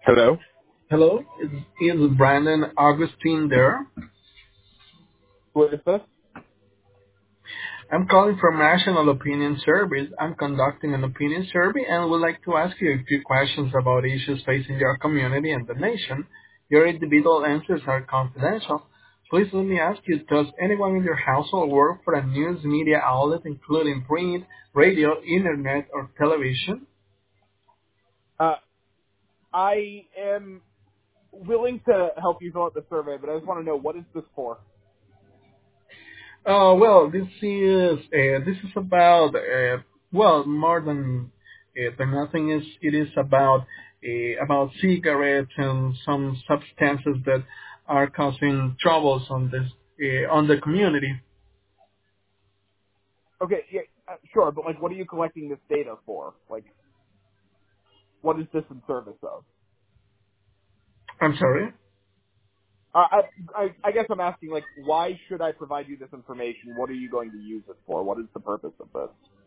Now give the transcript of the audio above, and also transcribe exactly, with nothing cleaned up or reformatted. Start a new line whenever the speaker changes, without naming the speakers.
Hello?
Hello, is, is Brandon Augustine there?
What is this?
I'm calling from National Opinion Service. I'm conducting an opinion survey and would like to ask you a few questions about issues facing your community and the nation. Your individual answers are confidential. Please let me ask you, does anyone in your household work for a news media outlet including print, radio, internet, or television?
Uh, I am willing to help you fill out the survey, but I just want to know what is this for?
Uh, well, this is uh, this is about uh, well more than uh, than nothing is it is about uh, about cigarettes and some substances that are causing troubles on this uh, on the community.
Okay, yeah, uh, sure, but like, what are you collecting this data for? Like, what is this in service of?
I'm sorry.
Uh, I, I, I guess I'm asking, like, why should I provide you this information? What are you going to use it for? What is the purpose of this?